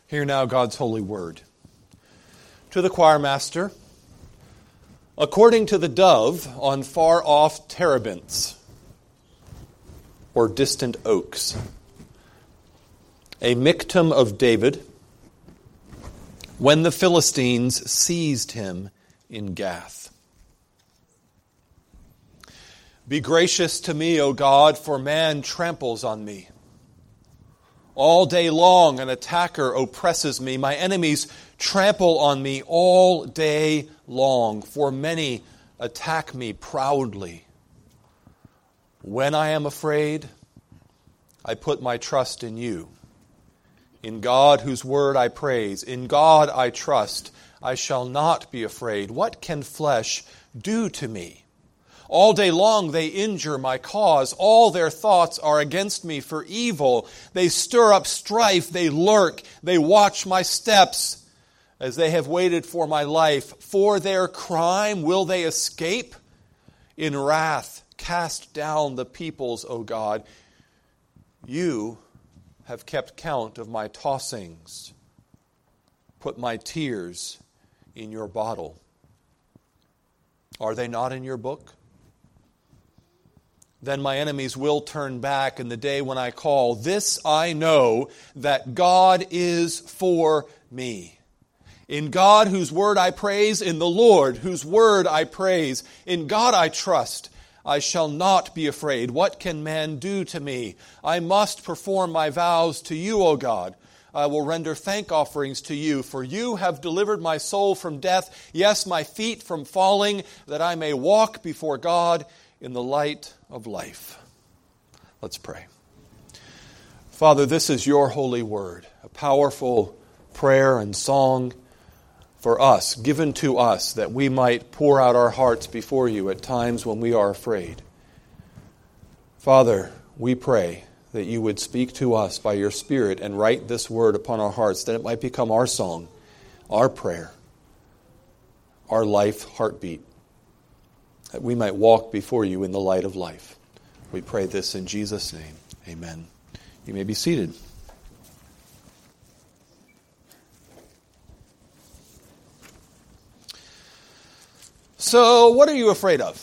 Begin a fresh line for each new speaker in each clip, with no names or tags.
Hear now God's holy word. To the choir master, according to the dove on far-off terebinths, or distant oaks, a Michtam of David, when the Philistines seized him in Gath. Be gracious to me, O God, for man tramples on me. All day long an attacker oppresses me. My enemies trample on me all day long, for many attack me proudly. When I am afraid, I put my trust in you. In God, whose word I praise, in God I trust. I shall not be afraid. What can flesh do to me? All day long they injure my cause. All their thoughts are against me for evil. They stir up strife. They lurk. They watch my steps as they have waited for my life. For their crime will they escape? In wrath cast down the peoples, O God. You have kept count of my tossings. Put my tears in your bottle. Are they not in your book? Then my enemies will turn back in the day when I call. This I know, that God is for me. In God, whose word I praise, in the Lord, whose word I praise, in God I trust. I shall not be afraid. What can man do to me? I must perform my vows to you, O God. I will render thank offerings to you, for you have delivered my soul from death, yes, my feet from falling, that I may walk before God in the light of life. Let's pray. Father, this is your holy word, a powerful prayer and song for us, given to us, that we might pour out our hearts before you at times when we are afraid. Father, we pray that you would speak to us by your Spirit and write this word upon our hearts, that it might become our song, our prayer, our life heartbeat, that we might walk before you in the light of life. We pray this in Jesus' name. Amen. You may be seated. So, what are you afraid of?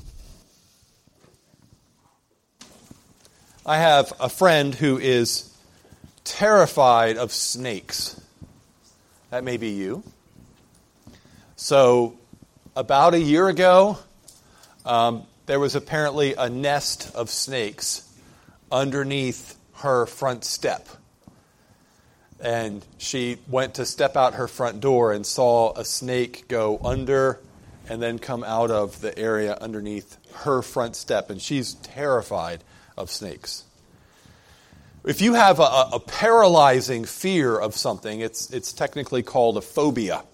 I have a friend who is terrified of snakes. That may be you. So, about a year ago, there was apparently a nest of snakes underneath her front step. And she went to step out her front door and saw a snake go under and then come out of the area underneath her front step. And she's terrified of snakes. If you have a paralyzing fear of something, it's technically called a phobia.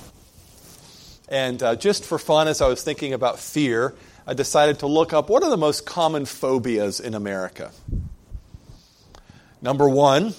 And just for fun, as I was thinking about fear, I decided to look up what are the most common phobias in America. Number one,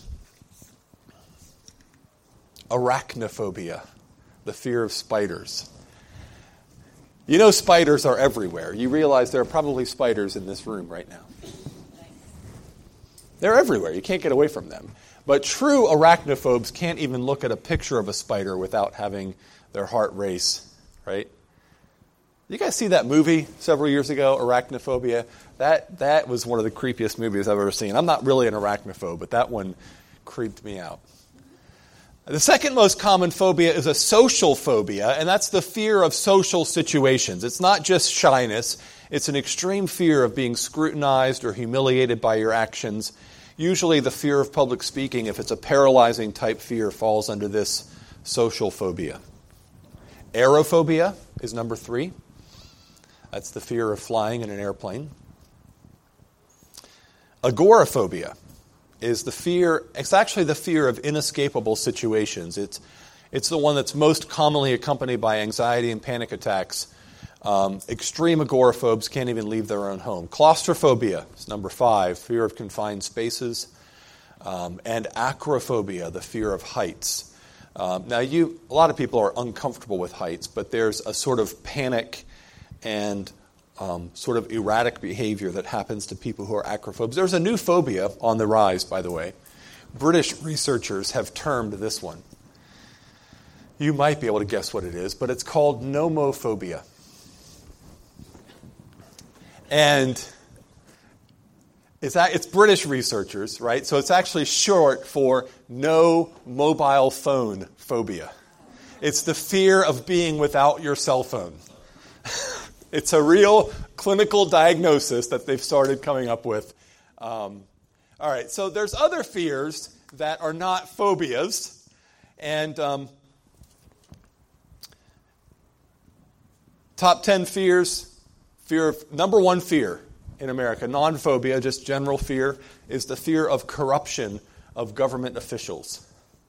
arachnophobia, the fear of spiders. You know spiders are everywhere. You realize there are probably spiders in this room right now. They're everywhere. You can't get away from them. But true arachnophobes can't even look at a picture of a spider without having their heart race, right? You guys see that movie several years ago, Arachnophobia? That was one of the creepiest movies I've ever seen. I'm not really an arachnophobe, but that one creeped me out. The second most common phobia is a social phobia, and that's the fear of social situations. It's not just shyness. It's an extreme fear of being scrutinized or humiliated by your actions. Usually the fear of public speaking, if it's a paralyzing type fear, falls under this social phobia. Aerophobia is number 3. That's the fear of flying in an airplane. Agoraphobia is it's actually the fear of inescapable situations. It's the one that's most commonly accompanied by anxiety and panic attacks. Extreme agoraphobes can't even leave their own home. Claustrophobia is number 5, fear of confined spaces. And acrophobia, the fear of heights. Now, a lot of people are uncomfortable with heights, but there's a sort of panic and sort of erratic behavior that happens to people who are acrophobes. There's a new phobia on the rise, by the way, British researchers have termed this one. You might be able to guess what it is, but it's called nomophobia. And it's British researchers, right? So it's actually short for no mobile phone phobia. It's the fear of being without your cell phone. It's a real clinical diagnosis that they've started coming up with. All right, so there's other fears that are not phobias. And top 10 fears. Number one fear in America, non-phobia, just general fear, is the fear of corruption of government officials.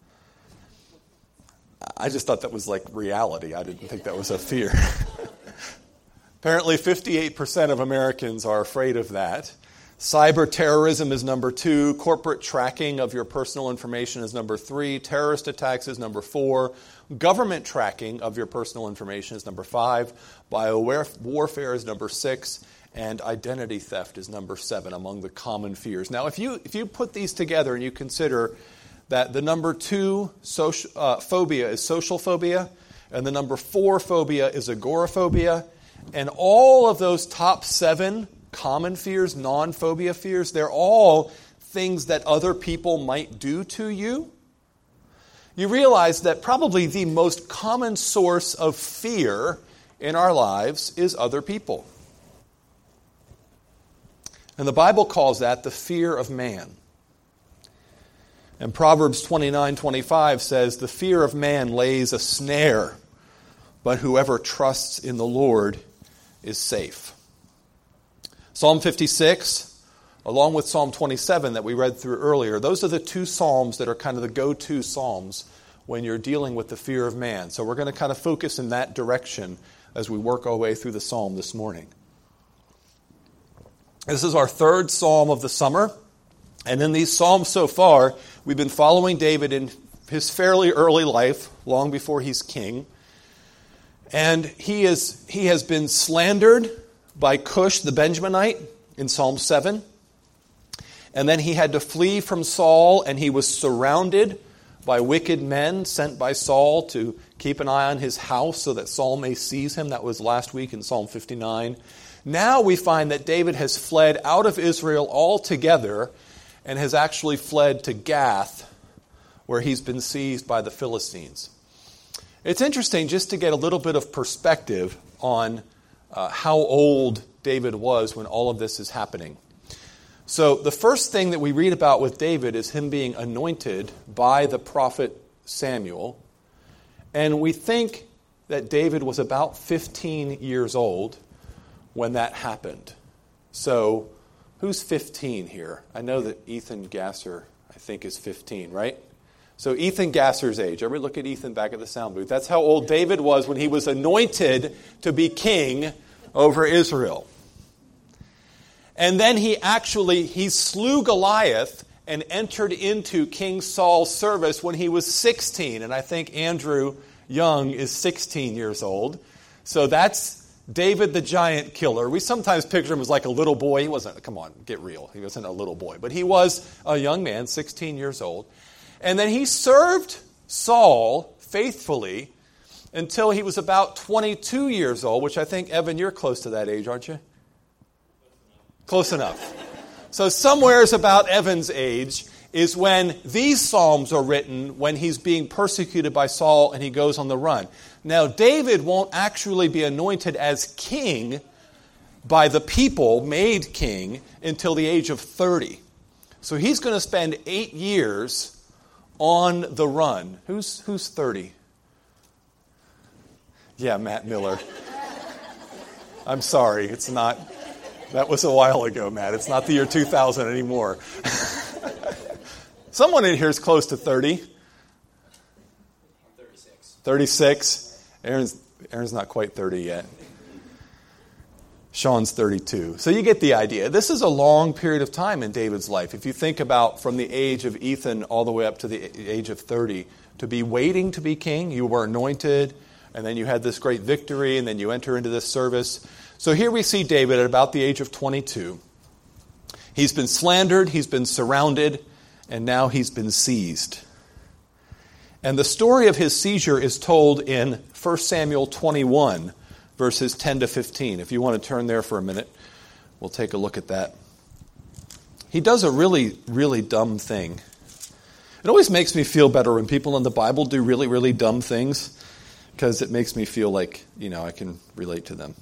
I just thought that was like reality. I didn't think that was a fear. Apparently 58% of Americans are afraid of that. Cyber terrorism is number 2. Corporate tracking of your personal information is number 3. Terrorist attacks is number 4. Government tracking of your personal information is number 5. Biowarfare is number 6. And identity theft is number 7 among the common fears. Now, if you put these together and you consider that the number 2 phobia is social phobia, and the number 4 phobia is agoraphobia, and all of those top 7 common fears, non-phobia fears, they're all things that other people might do to you. You realize that probably the most common source of fear in our lives is other people. And the Bible calls that the fear of man. And Proverbs 29:25 says, "The fear of man lays a snare, but whoever trusts in the Lord is safe." Psalm 56, along with Psalm 27 that we read through earlier, those are the 2 psalms that are kind of the go-to psalms when you're dealing with the fear of man. So we're going to kind of focus in that direction as we work our way through the psalm this morning. This is our 3rd psalm of the summer. And in these psalms so far, we've been following David in his fairly early life, long before he's king. And he has been slandered by Cush the Benjaminite in Psalm 7. And then he had to flee from Saul, and he was surrounded by wicked men sent by Saul to keep an eye on his house so that Saul may seize him. That was last week in Psalm 59. Now we find that David has fled out of Israel altogether and has actually fled to Gath, where he's been seized by the Philistines. It's interesting just to get a little bit of perspective on how old David was when all of this is happening. So the first thing that we read about with David is him being anointed by the prophet Samuel. And we think that David was about 15 years old when that happened. So who's 15 here? I know that Ethan Gasser, I think, is 15, right? So Ethan Gasser's age. Everybody look at Ethan back at the sound booth. That's how old David was when he was anointed to be king over Israel. And then he slew Goliath and entered into King Saul's service when he was 16. And I think Andrew Young is 16 years old. So that's David the giant killer. We sometimes picture him as like a little boy. He wasn't, come on, get real. He wasn't a little boy. But he was a young man, 16 years old. And then he served Saul faithfully until he was about 22 years old, which I think, Evan, you're close to that age, aren't you? Close enough. So somewhere's about Evan's age is when these psalms are written when he's being persecuted by Saul and he goes on the run. Now, David won't actually be anointed as king by the people, made king, until the age of 30. So he's going to spend 8 years on the run. Who's 30? Yeah, Matt Miller. I'm sorry, it's not. That was a while ago, Matt. It's not the year 2000 anymore. Someone in here is close to 30.
I'm 36.
36. Aaron's not quite 30 yet. Sean's 32. So you get the idea. This is a long period of time in David's life. If you think about from the age of Ethan all the way up to the age of 30, to be waiting to be king, you were anointed, and then you had this great victory, and then you enter into this service. So here we see David at about the age of 22. He's been slandered, he's been surrounded, and now he's been seized. And the story of his seizure is told in 1 Samuel 21, verses 10 to 15. If you want to turn there for a minute, we'll take a look at that. He does a really, really dumb thing. It always makes me feel better when people in the Bible do really, really dumb things, because it makes me feel like, I can relate to them.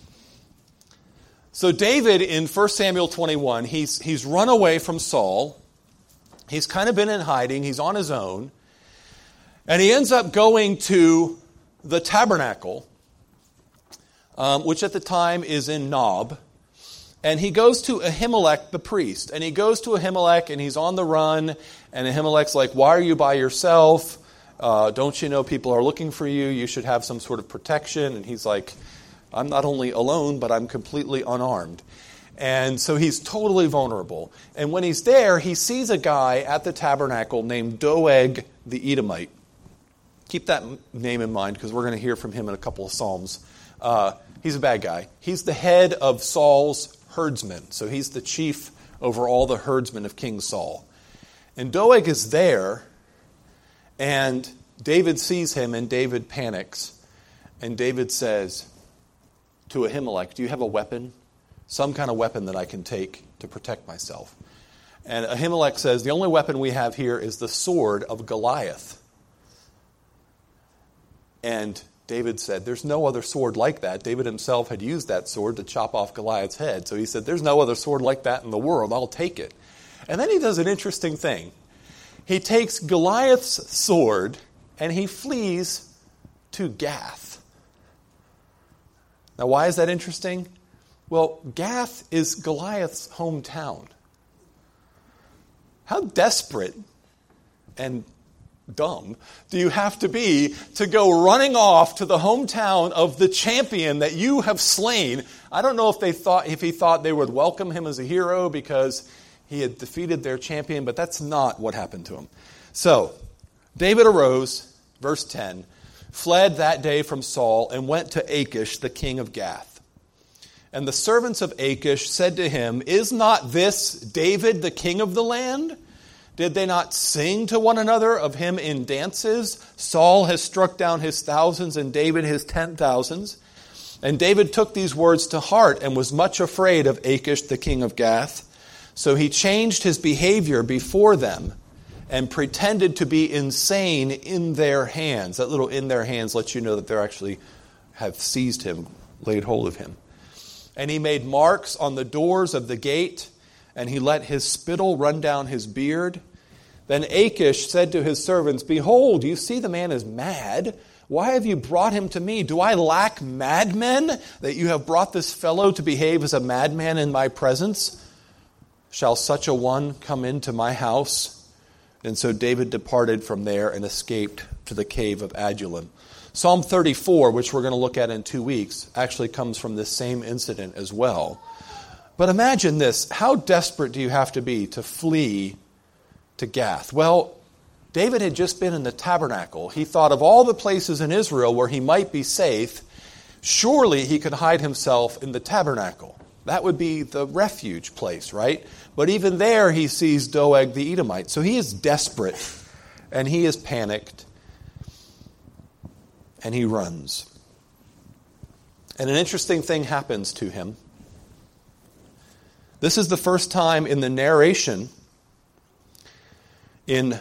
So David, in 1 Samuel 21, he's run away from Saul. He's kind of been in hiding. He's on his own. And he ends up going to the tabernacle, which at the time is in Nob. And he goes to Ahimelech the priest. And he goes to Ahimelech and he's on the run. And Ahimelech's like, why are you by yourself? Don't you know people are looking for you? You should have some sort of protection. And he's like, I'm not only alone, but I'm completely unarmed. And so he's totally vulnerable. And when he's there, he sees a guy at the tabernacle named Doeg the Edomite. Keep that name in mind because we're going to hear from him in a couple of Psalms. He's a bad guy. He's the head of Saul's herdsmen. So he's the chief over all the herdsmen of King Saul. And Doeg is there, and David sees him, and David panics. And David says to Ahimelech, do you have a weapon? Some kind of weapon that I can take to protect myself. And Ahimelech says, the only weapon we have here is the sword of Goliath. And David said, there's no other sword like that. David himself had used that sword to chop off Goliath's head. So he said, there's no other sword like that in the world. I'll take it. And then he does an interesting thing. He takes Goliath's sword and he flees to Gath. Now, why is that interesting? Well, Gath is Goliath's hometown. How desperate and dumb do you have to be to go running off to the hometown of the champion that you have slain? I don't know if he thought they would welcome him as a hero because he had defeated their champion, but that's not what happened to him. So, David arose, verse 10, fled that day from Saul and went to Achish, the king of Gath. And the servants of Achish said to him, is not this David, the king of the land? Did they not sing to one another of him in dances? Saul has struck down his thousands and David his 10,000s. And David took these words to heart and was much afraid of Achish, the king of Gath. So he changed his behavior before them and pretended to be insane in their hands. That little in their hands lets you know that they actually have seized him, laid hold of him. And he made marks on the doors of the gate, and he let his spittle run down his beard. Then Achish said to his servants, behold, you see the man is mad. Why have you brought him to me? Do I lack madmen that you have brought this fellow to behave as a madman in my presence? Shall such a one come into my house? And so David departed from there and escaped to the cave of Adullam. Psalm 34, which we're going to look at in 2 weeks, actually comes from this same incident as well. But imagine this. How desperate do you have to be to flee to Gath? Well, David had just been in the tabernacle. He thought of all the places in Israel where he might be safe. Surely he could hide himself in the tabernacle. That would be the refuge place, right? But even there he sees Doeg the Edomite. So he is desperate and he is panicked and he runs. And an interesting thing happens to him. This is the first time in the narration in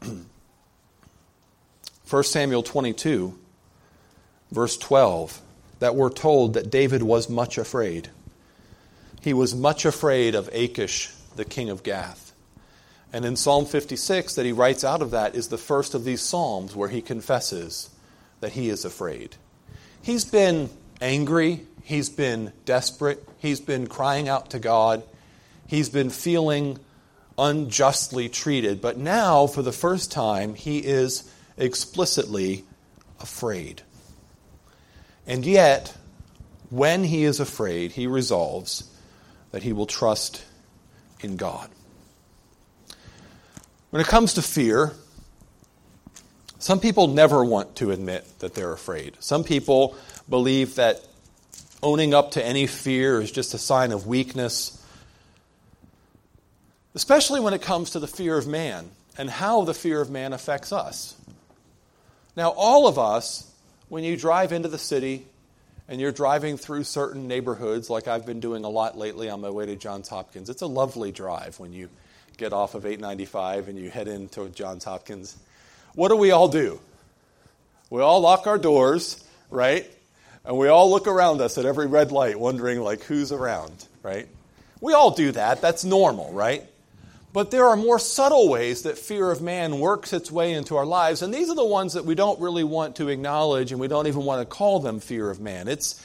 1 Samuel 22, verse 12, that we're told that David was much afraid. He was much afraid of Achish, the king of Gath. And in Psalm 56 that he writes out of that is the first of these psalms where he confesses that he is afraid. He's been angry. He's been desperate. He's been crying out to God. He's been feeling unjustly treated. But now, for the first time, he is explicitly afraid. And yet, when he is afraid, he resolves that he will trust in God. When it comes to fear, some people never want to admit that they're afraid. Some people believe that owning up to any fear is just a sign of weakness. especially when it comes to the fear of man and how the fear of man affects us. Now, all of us, when you drive into the city and you're driving through certain neighborhoods, like I've been doing a lot lately on my way to Johns Hopkins, it's a lovely drive when you get off of 895 and you head into Johns Hopkins. What do? We all lock our doors, right? And we all look around us at every red light wondering, like, who's around, right? We all do that. That's normal, right? But there are more subtle ways that fear of man works its way into our lives, and these are the ones that we don't really want to acknowledge, and we don't even want to call them fear of man. It's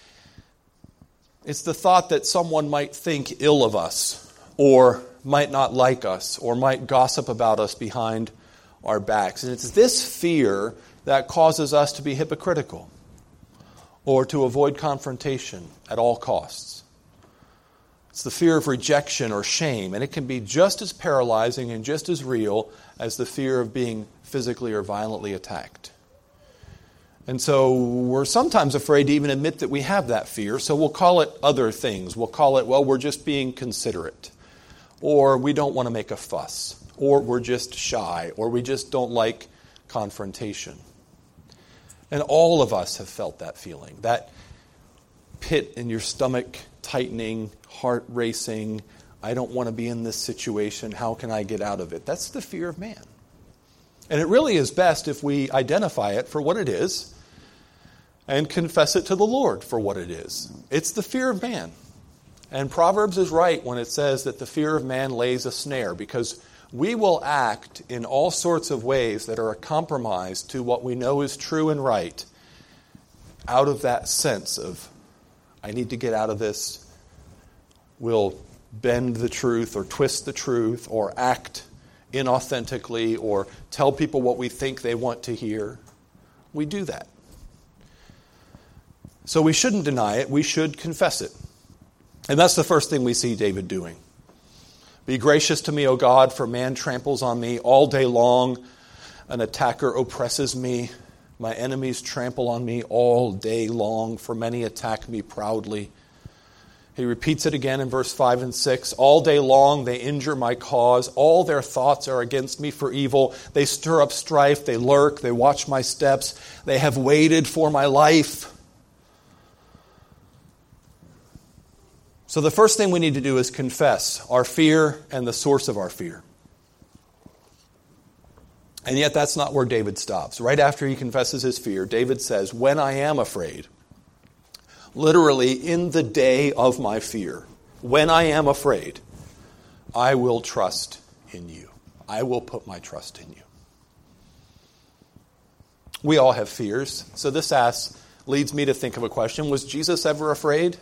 the thought that someone might think ill of us, or might not like us, or might gossip about us behind our backs. And it's this fear that causes us to be hypocritical, or to avoid confrontation at all costs. It's the fear of rejection or shame, and it can be just as paralyzing and just as real as the fear of being physically or violently attacked. And so we're sometimes afraid to even admit that we have that fear, so we'll call it other things. We'll call it, well, we're just being considerate, or we don't want to make a fuss, or we're just shy, or we just don't like confrontation. And all of us have felt that feeling, that pit in your stomach tightening, heart racing, I don't want to be in this situation, how can I get out of it? That's the fear of man. And it really is best if we identify it for what it is and confess it to the Lord for what it is. It's the fear of man. And Proverbs is right when it says that the fear of man lays a snare, because we will act in all sorts of ways that are a compromise to what we know is true and right out of that sense of, I need to get out of this. We'll bend the truth or twist the truth or act inauthentically or tell people what we think they want to hear. We do that. So we shouldn't deny it. We should confess it. And that's the first thing we see David doing. Be gracious to me, O God, for man tramples on me all day long. An attacker oppresses me. My enemies trample on me all day long, for many attack me proudly. He repeats it again in verse 5 and 6. All day long they injure my cause. All their thoughts are against me for evil. They stir up strife. They lurk. They watch my steps. They have waited for my life. So the first thing we need to do is confess our fear and the source of our fear. And yet that's not where David stops. Right after he confesses his fear, David says, when I am afraid, literally in the day of my fear, when I am afraid, I will trust in you. I will put my trust in you. We all have fears. So this leads me to think of a question. Was Jesus ever afraid?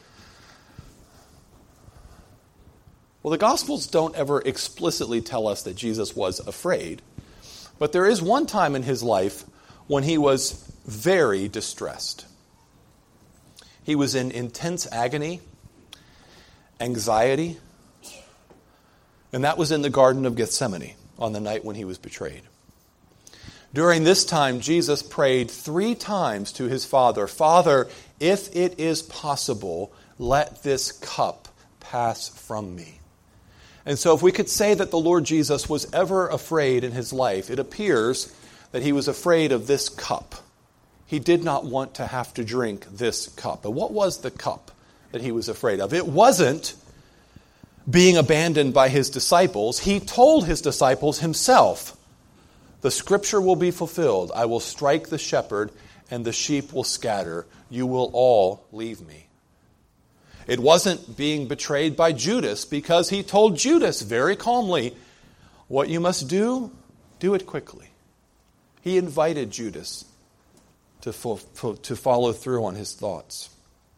Well, the Gospels don't ever explicitly tell us that Jesus was afraid. But there is one time in his life when he was very distressed. He was in intense agony, anxiety, and that was in the Garden of Gethsemane on the night when he was betrayed. During this time, Jesus prayed 3 times to his Father, Father, if it is possible, let this cup pass from me. And so if we could say that the Lord Jesus was ever afraid in his life, it appears that he was afraid of this cup. He did not want to have to drink this cup. But what was the cup that he was afraid of? It wasn't being abandoned by his disciples. He told his disciples himself, the scripture will be fulfilled. I will strike the shepherd and the sheep will scatter. You will all leave me. It wasn't being betrayed by Judas, because he told Judas very calmly, what you must do, do it quickly. He invited Judas to follow through on his thoughts.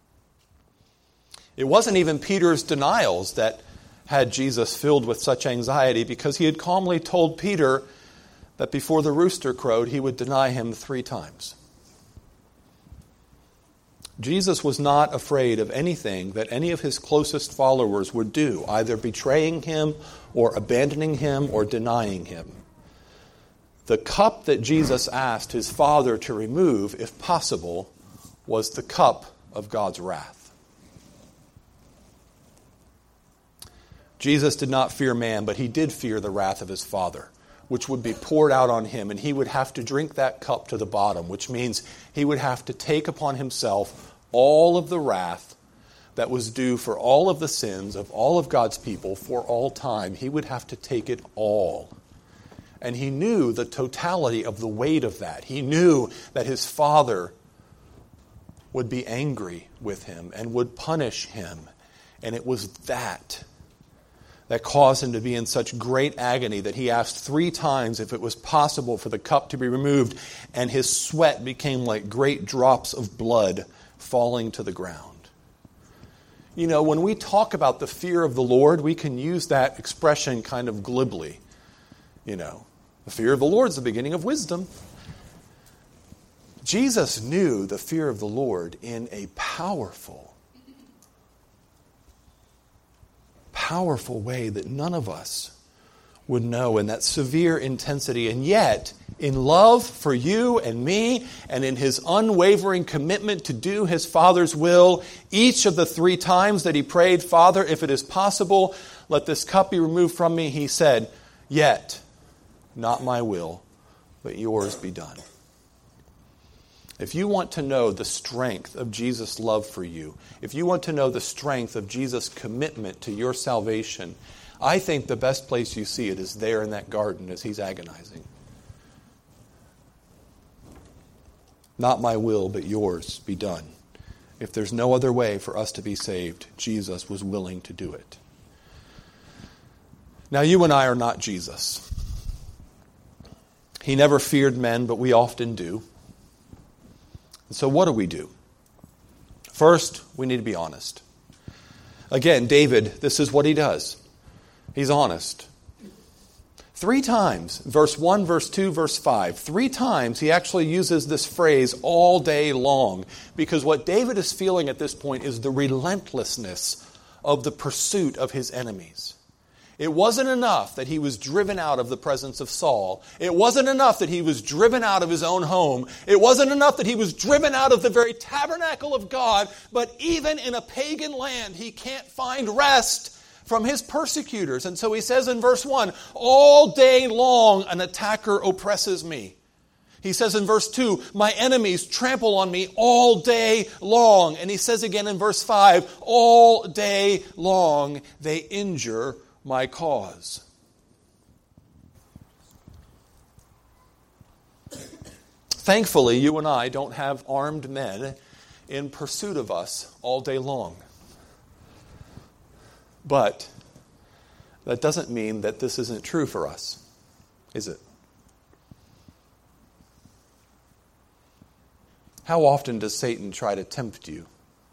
It wasn't even Peter's denials that had Jesus filled with such anxiety, because he had calmly told Peter that before the rooster crowed, he would deny him 3 times. Jesus was not afraid of anything that any of his closest followers would do, either betraying him or abandoning him or denying him. The cup that Jesus asked his Father to remove, if possible, was the cup of God's wrath. Jesus did not fear man, but he did fear the wrath of his Father, which would be poured out on him, and he would have to drink that cup to the bottom, which means he would have to take upon himself all of the wrath that was due for all of the sins of all of God's people for all time. He would have to take it all. And he knew the totality of the weight of that. He knew that his Father would be angry with him and would punish him. And it was that caused him to be in such great agony that he asked 3 times if it was possible for the cup to be removed, and his sweat became like great drops of blood falling to the ground. You know, when we talk about the fear of the Lord, we can use that expression kind of glibly. You know, the fear of the Lord is the beginning of wisdom. Jesus knew the fear of the Lord in a powerful way that none of us would know, in that severe intensity. And yet, in love for you and me, and in his unwavering commitment to do his Father's will, each of the 3 times that he prayed, Father, if it is possible, let this cup be removed from me, he said, yet, not my will, but yours be done. If you want to know the strength of Jesus' love for you, if you want to know the strength of Jesus' commitment to your salvation, I think the best place you see it is there in that garden as he's agonizing. Not my will, but yours be done. If there's no other way for us to be saved, Jesus was willing to do it. Now, you and I are not Jesus. He never feared men, but we often do. And so what do? First, we need to be honest. Again, David, this is what he does. He's honest. 3 times, verse 1, verse 2, verse 5, 3 times he actually uses this phrase all day long, because what David is feeling at this point is the relentlessness of the pursuit of his enemies. It wasn't enough that he was driven out of the presence of Saul. It wasn't enough that he was driven out of his own home. It wasn't enough that he was driven out of the very tabernacle of God. But even in a pagan land, he can't find rest from his persecutors. And so he says in verse 1, all day long an attacker oppresses me. He says in verse 2, my enemies trample on me all day long. And he says again in verse 5, all day long they injure my cause. Thankfully, you and I don't have armed men in pursuit of us all day long. But that doesn't mean that this isn't true for us, is it? How often does Satan try to tempt you?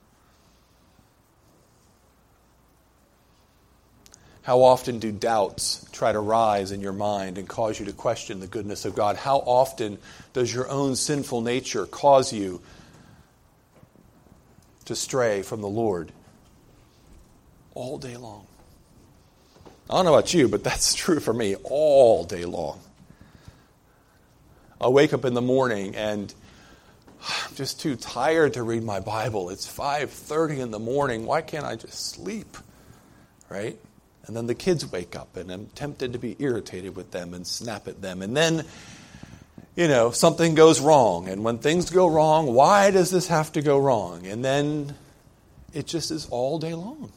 How often do doubts try to rise in your mind and cause you to question the goodness of God? How often does your own sinful nature cause you to stray from the Lord? All day long. I don't know about you, but that's true for me all day long. I wake up in the morning and I'm just too tired to read my Bible. It's 5:30 in the morning. Why can't I just sleep? Right? And then the kids wake up, and I'm tempted to be irritated with them and snap at them. And then, something goes wrong. And when things go wrong, why does this have to go wrong? And then it just is all day long.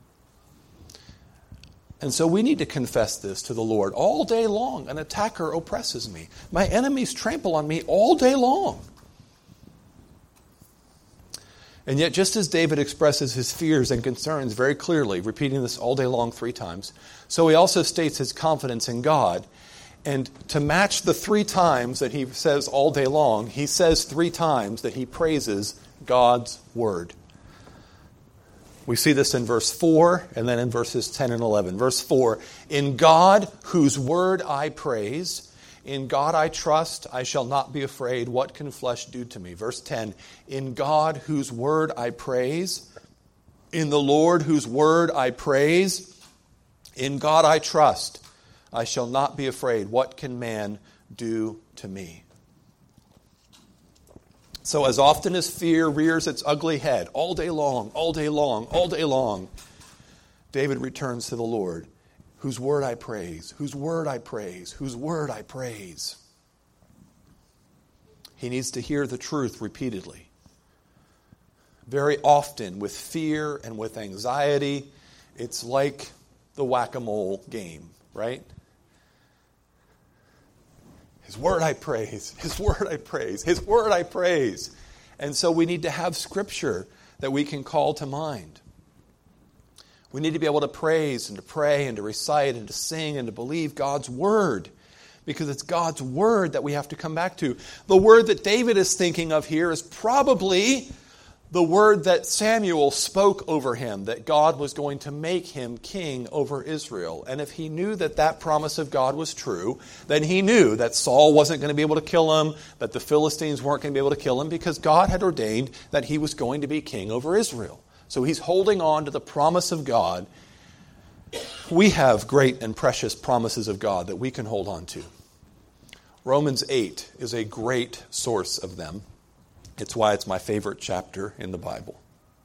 And so we need to confess this to the Lord. All day long, an attacker oppresses me. My enemies trample on me all day long. And yet, just as David expresses his fears and concerns very clearly, repeating this all day long 3 times, so he also states his confidence in God. And to match the 3 times that he says all day long, he says 3 times that he praises God's word. We see this in verse 4 and then in verses 10 and 11. Verse 4, in God whose word I praise, in God I trust, I shall not be afraid. What can flesh do to me? Verse 10, in God whose word I praise, in the Lord whose word I praise, in God I trust, I shall not be afraid. What can man do to me? So as often as fear rears its ugly head, all day long, all day long, all day long, David returns to the Lord, whose word I praise, whose word I praise, whose word I praise. He needs to hear the truth repeatedly. Very often, with fear and with anxiety, it's like the whack-a-mole game, right? His word I praise, His word I praise, His word I praise. And so we need to have Scripture that we can call to mind. We need to be able to praise and to pray and to recite and to sing and to believe God's word, because it's God's word that we have to come back to. The word that David is thinking of here is probably the word that Samuel spoke over him, that God was going to make him king over Israel. And if he knew that that promise of God was true, then he knew that Saul wasn't going to be able to kill him, that the Philistines weren't going to be able to kill him, because God had ordained that he was going to be king over Israel. So he's holding on to the promise of God. We have great and precious promises of God that we can hold on to. Romans 8 is a great source of them. It's why it's my favorite chapter in the Bible.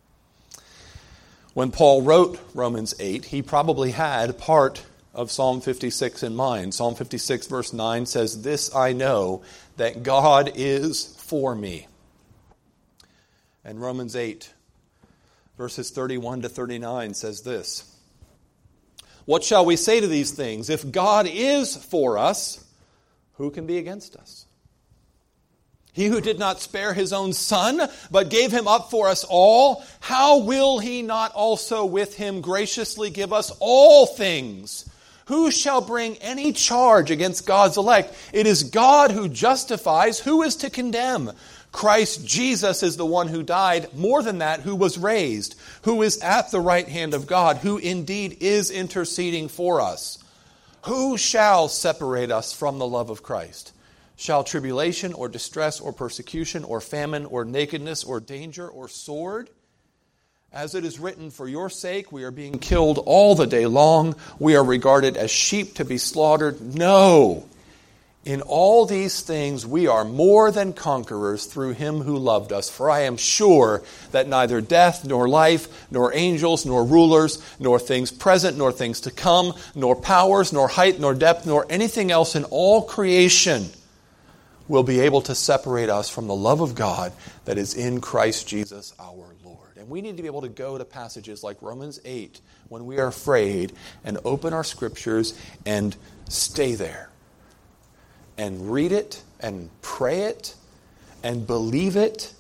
When Paul wrote Romans 8, he probably had part of Psalm 56 in mind. Psalm 56 verse 9 says, "This I know, that God is for me." And Romans 8 verses 31 to 39 says this, "What shall we say to these things? If God is for us, who can be against us? He who did not spare his own son, but gave him up for us all, how will he not also with him graciously give us all things? Who shall bring any charge against God's elect? It is God who justifies. Who is to condemn? Christ Jesus is the one who died, more than that, who was raised, who is at the right hand of God, who indeed is interceding for us. Who shall separate us from the love of Christ? Shall tribulation or distress or persecution or famine or nakedness or danger or sword? As it is written, for your sake we are being killed all the day long. We are regarded as sheep to be slaughtered. No! In all these things we are more than conquerors through him who loved us. For I am sure that neither death, nor life, nor angels, nor rulers, nor things present, nor things to come, nor powers, nor height, nor depth, nor anything else in all creation will be able to separate us from the love of God that is in Christ Jesus our Lord. And we need to be able to go to passages like Romans 8 when we are afraid and open our scriptures and stay there and read it and pray it and believe it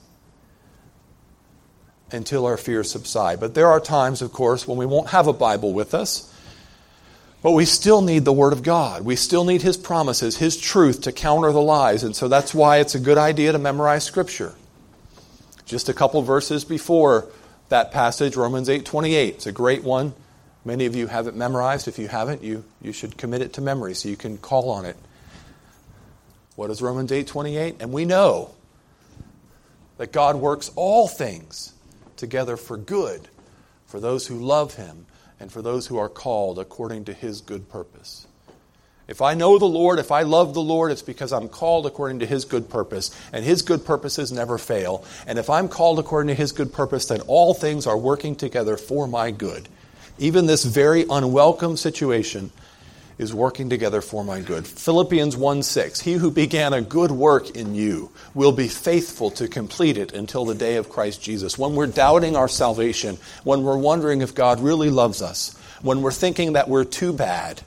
until our fears subside. But there are times, of course, when we won't have a Bible with us. But we still need the Word of God. We still need His promises, His truth to counter the lies. And so that's why it's a good idea to memorize Scripture. Just a couple verses before that passage, Romans 8:28. It's a great one. Many of you have it memorized. If you haven't, you should commit it to memory so you can call on it. What is Romans 8:28? And we know that God works all things together for good for those who love Him and for those who are called according to His good purpose. If I know the Lord, if I love the Lord, it's because I'm called according to His good purpose. And His good purposes never fail. And if I'm called according to His good purpose, then all things are working together for my good. Even this very unwelcome situation is working together for my good. Philippians 1:6, he who began a good work in you will be faithful to complete it until the day of Christ Jesus. When we're doubting our salvation, when we're wondering if God really loves us, when we're thinking that we're too bad,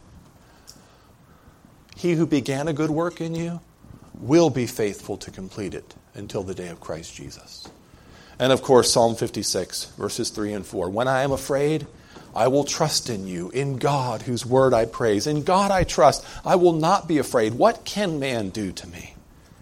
he who began a good work in you will be faithful to complete it until the day of Christ Jesus. And of course, Psalm 56, verses 3 and 4. When I am afraid, I will trust in you, in God, whose word I praise. In God I trust. I will not be afraid. What can man do to me?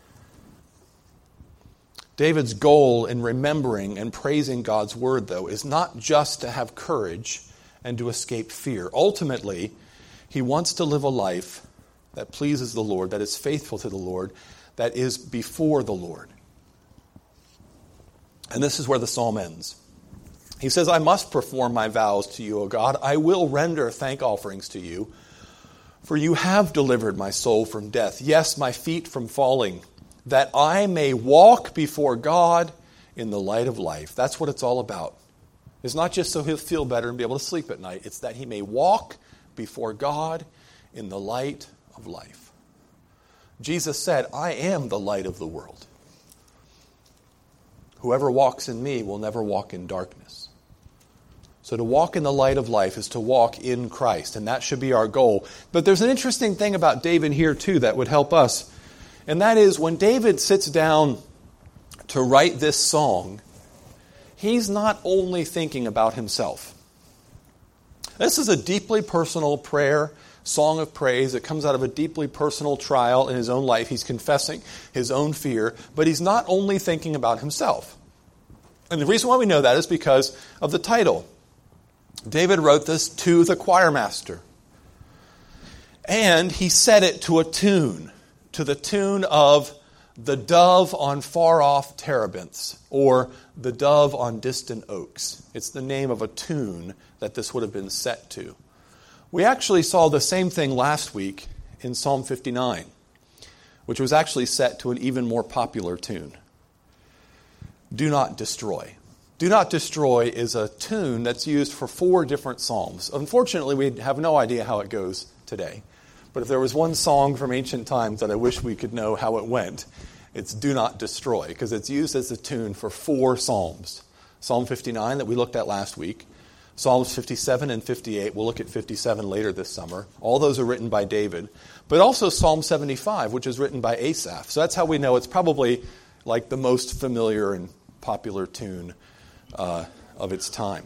David's goal in remembering and praising God's word, though, is not just to have courage and to escape fear. Ultimately, he wants to live a life that pleases the Lord, that is faithful to the Lord, that is before the Lord. And this is where the psalm ends. He says, I must perform my vows to you, O God. I will render thank offerings to you. For you have delivered my soul from death, yes, my feet from falling, that I may walk before God in the light of life. That's what it's all about. is not just so he'll feel better and be able to sleep at night. It's that he may walk before God in the light of life. Jesus said, I am the light of the world. Whoever walks in me will never walk in darkness. So to walk in the light of life is to walk in Christ, and that should be our goal. But there's an interesting thing about David here, too, that would help us. And that is, when David sits down to write this song, he's not only thinking about himself. This is a deeply personal prayer, song of praise. It comes out of a deeply personal trial in his own life. He's confessing his own fear, but he's not only thinking about himself. And the reason why we know that is because of the title. David wrote this to the choir master. And he set it to a tune, to the tune of the dove on far-off terebinths, or the dove on distant oaks. It's the name of a tune that this would have been set to. We actually saw the same thing last week in Psalm 59, which was actually set to an even more popular tune. Do Not Destroy. Do Not Destroy is a tune that's used for 4 different psalms. Unfortunately, we have no idea how it goes today. But if there was one song from ancient times that I wish we could know how it went, it's Do Not Destroy, because it's used as a tune for 4 psalms. Psalm 59 that we looked at last week, Psalms 57 and 58, we'll look at 57 later this summer. All those are written by David. But also Psalm 75, which is written by Asaph. So that's how we know it's probably like the most familiar and popular tune of its time.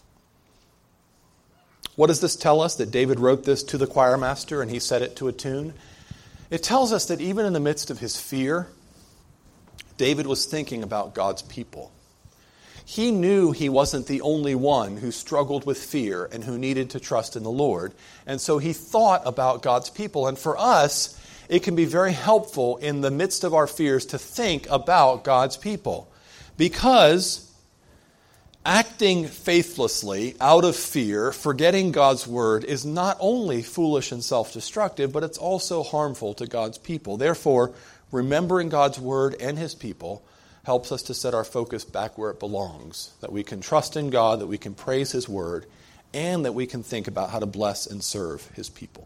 What does this tell us? That David wrote this to the choir master and he set it to a tune? It tells us that even in the midst of his fear, David was thinking about God's people. He knew he wasn't the only one who struggled with fear and who needed to trust in the Lord. And so he thought about God's people. And for us, it can be very helpful in the midst of our fears to think about God's people. Because acting faithlessly out of fear, forgetting God's word, is not only foolish and self-destructive, but it's also harmful to God's people. Therefore, remembering God's word and his people helps us to set our focus back where it belongs, that we can trust in God, that we can praise his word, and that we can think about how to bless and serve his people.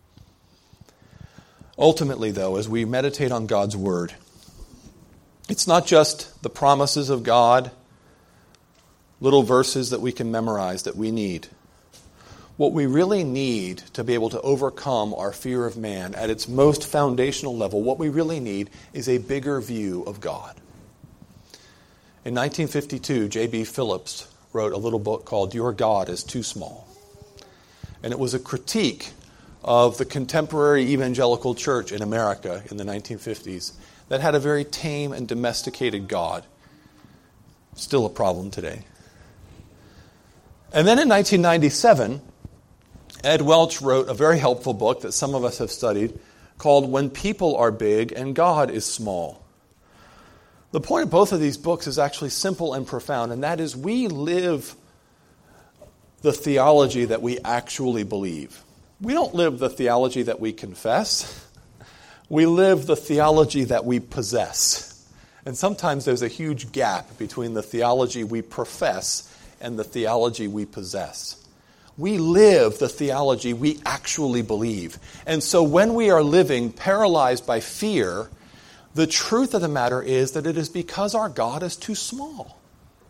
Ultimately, though, as we meditate on God's word, it's not just the promises of God, little verses that we can memorize that we need. What we really need to be able to overcome our fear of man at its most foundational level, what we really need is a bigger view of God. In 1952, J.B. Phillips wrote a little book called Your God is Too Small. And it was a critique of the contemporary evangelical church in America in the 1950s that had a very tame and domesticated God. Still a problem today. And then in 1997, Ed Welch wrote a very helpful book that some of us have studied called When People Are Big and God is Small. The point of both of these books is actually simple and profound, and that is we live the theology that we actually believe. We don't live the theology that we confess. We live the theology that we possess. And sometimes there's a huge gap between the theology we profess and the theology we possess. We live the theology we actually believe. And so when we are living paralyzed by fear, the truth of the matter is that it is because our God is too small.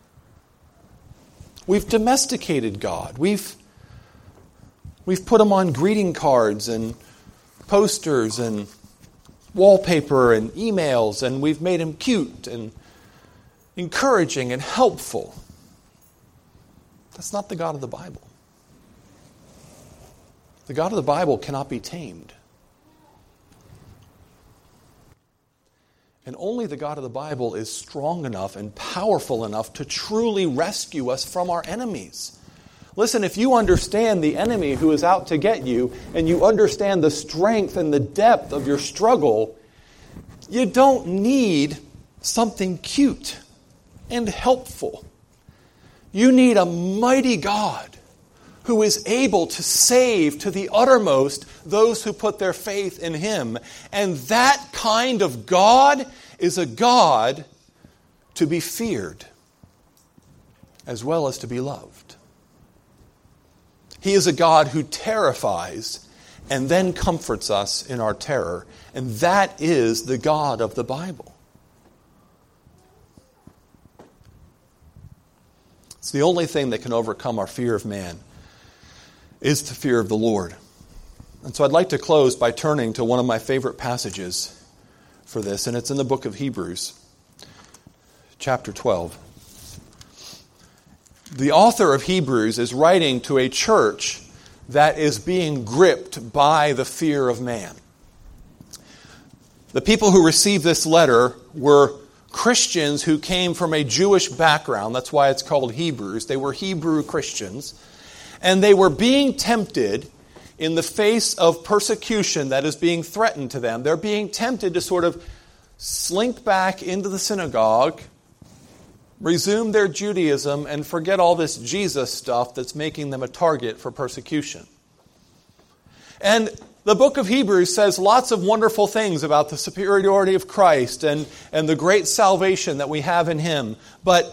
We've domesticated God. We've put him on greeting cards and posters and wallpaper and emails, and we've made him cute and encouraging and helpful. That's not the God of the Bible. The God of the Bible cannot be tamed. And only the God of the Bible is strong enough and powerful enough to truly rescue us from our enemies. Listen, if you understand the enemy who is out to get you, and you understand the strength and the depth of your struggle, you don't need something cute and helpful. You need a mighty God who is able to save to the uttermost those who put their faith in him. And that kind of God is a God to be feared. as well as to be loved. He is a God who terrifies and then comforts us in our terror. And that is the God of the Bible. It's the only thing that can overcome our fear of man is the fear of the Lord. And so I'd like to close by turning to one of my favorite passages for this, and it's in the book of Hebrews, chapter 12. The author of Hebrews is writing to a church that is being gripped by the fear of man. The people who received this letter were Christians who came from a Jewish background. That's why it's called Hebrews. They were Hebrew Christians. And they were being tempted in the face of persecution that is being threatened to them. They're being tempted to sort of slink back into the synagogue, resume their Judaism, and forget all this Jesus stuff that's making them a target for persecution. And the book of Hebrews says lots of wonderful things about the superiority of Christ and the great salvation that we have in Him. But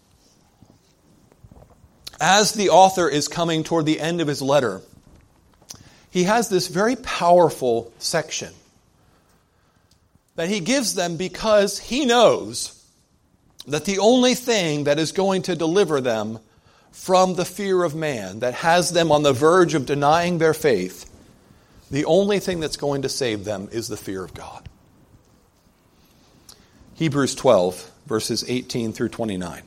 as the author is coming toward the end of his letter, he has this very powerful section that he gives them because he knows that the only thing that is going to deliver them from the fear of man, that has them on the verge of denying their faith, the only thing that's going to save them is the fear of God. Hebrews 12, verses 18 through 29.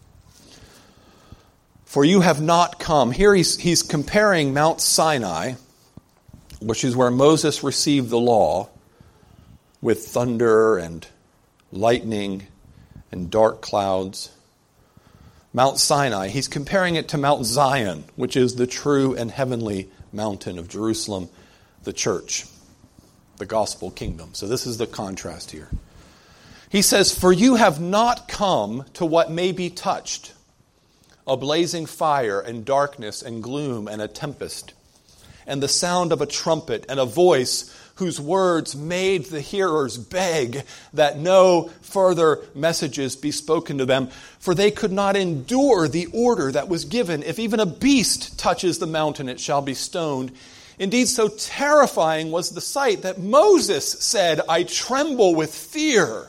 For you have not come. Here he's comparing Mount Sinai, which is where Moses received the law, with thunder and lightning and dark clouds. Mount Sinai, he's comparing it to Mount Zion, which is the true and heavenly mountain of Jerusalem, the church, the gospel kingdom. So this is the contrast here. He says, for you have not come to what may be touched, a blazing fire and darkness and gloom and a tempest, and the sound of a trumpet and a voice whose words made the hearers beg that no further messages be spoken to them, for they could not endure the order that was given. If even a beast touches the mountain, it shall be stoned. Indeed, so terrifying was the sight that Moses said, I tremble with fear.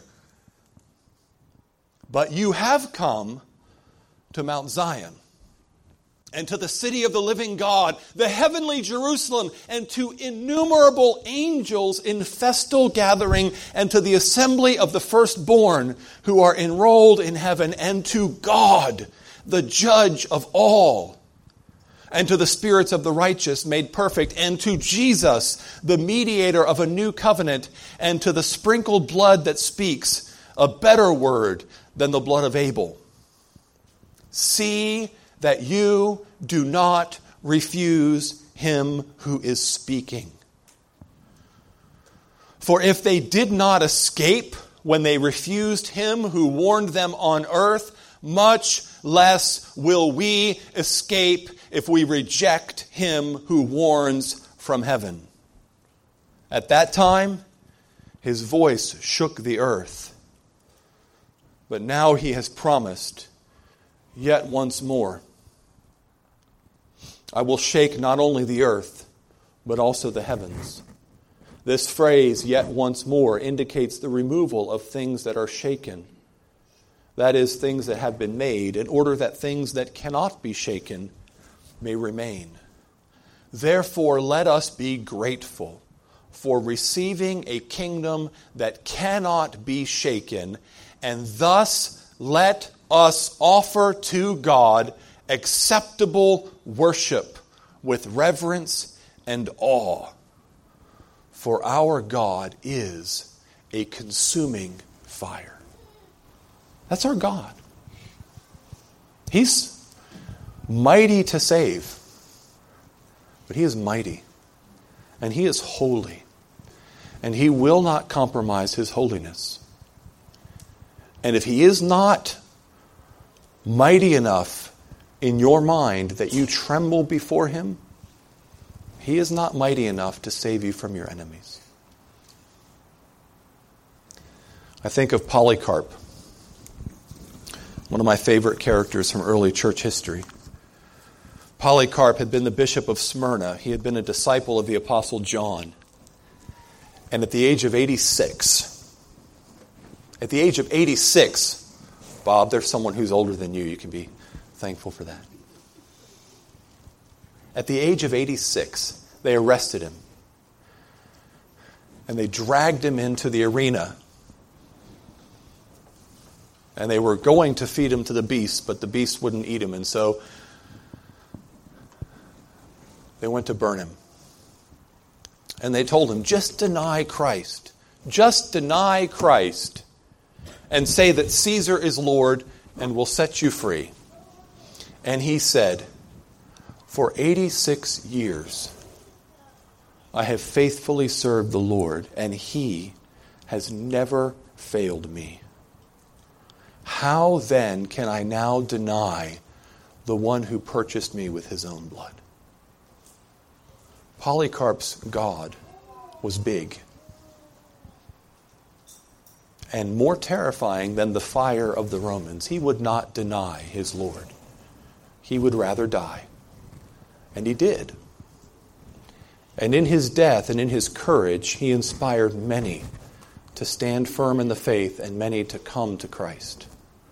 But you have come to Mount Zion, and to the city of the living God, the heavenly Jerusalem, and to innumerable angels in festal gathering, and to the assembly of the firstborn who are enrolled in heaven, and to God, the judge of all, and to the spirits of the righteous made perfect, and to Jesus, the mediator of a new covenant, and to the sprinkled blood that speaks a better word than the blood of Abel. See that you do not refuse him who is speaking. For if they did not escape when they refused him who warned them on earth, much less will we escape if we reject him who warns from heaven. At that time, his voice shook the earth. But now he has promised, yet once more, I will shake not only the earth, but also the heavens. This phrase, yet once more, indicates the removal of things that are shaken. That is, things that have been made, in order that things that cannot be shaken may remain. Therefore, let us be grateful for receiving a kingdom that cannot be shaken, and thus let us offer to God acceptable worship with reverence and awe. For our God is a consuming fire. That's our God. He's mighty to save, but he is mighty, and he is holy, and he will not compromise his holiness. And if he is not mighty enough in your mind that you tremble before him, he is not mighty enough to save you from your enemies. I think of Polycarp, one of my favorite characters from early church history. Polycarp had been the bishop of Smyrna. He had been a disciple of the Apostle John. And at the age of 86, Bob, there's someone who's older than you. You can be thankful for that. At the age of 86, they arrested him. And they dragged him into the arena. And they were going to feed him to the beasts, but the beasts wouldn't eat him. And so they went to burn him. And they told him, just deny Christ. Just deny Christ. And say that Caesar is Lord and will set you free. And he said, for 86 years I have faithfully served the Lord, and He has never failed me. How then can I now deny the one who purchased me with His own blood? Polycarp's God was big and more terrifying than the fire of the Romans. He would not deny his Lord. He would rather die. And he did. And in his death and in his courage, he inspired many to stand firm in the faith and many to come to Christ.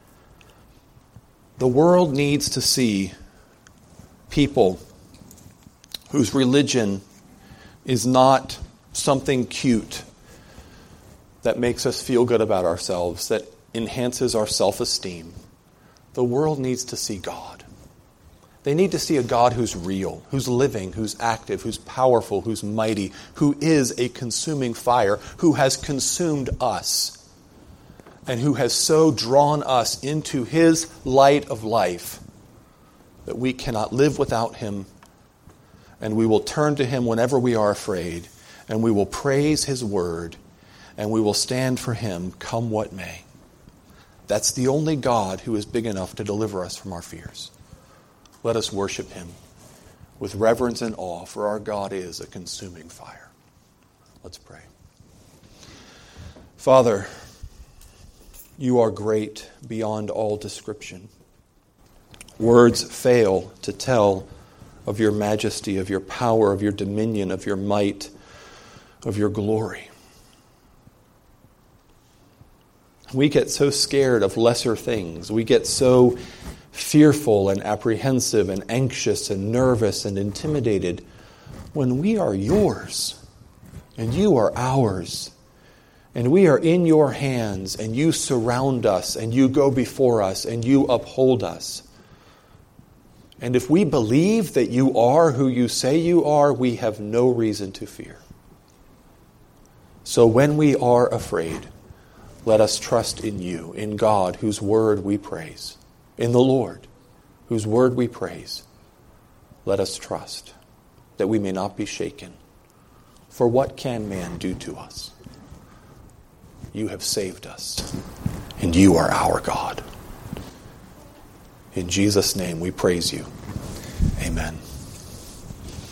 The world needs to see people whose religion is not something cute that makes us feel good about ourselves, that enhances our self-esteem. The world needs to see God. They need to see a God who's real, who's living, who's active, who's powerful, who's mighty, who is a consuming fire, who has consumed us, and who has so drawn us into His light of life that we cannot live without Him, and we will turn to Him whenever we are afraid, and we will praise His word, and we will stand for Him come what may. That's the only God who is big enough to deliver us from our fears. Let us worship Him with reverence and awe, for our God is a consuming fire. Let's pray. Father, You are great beyond all description. Words fail to tell of Your majesty, of Your power, of Your dominion, of Your might, of Your glory. We get so scared of lesser things. We get so fearful and apprehensive and anxious and nervous and intimidated when we are Yours and You are ours and we are in Your hands and You surround us and You go before us and You uphold us. And if we believe that You are who You say You are, we have no reason to fear. So when we are afraid, let us trust in You, in God, whose word we praise. In the Lord, whose word we praise. Let us trust that we may not be shaken. For what can man do to us? You have saved us, and You are our God. In Jesus' name we praise You. Amen.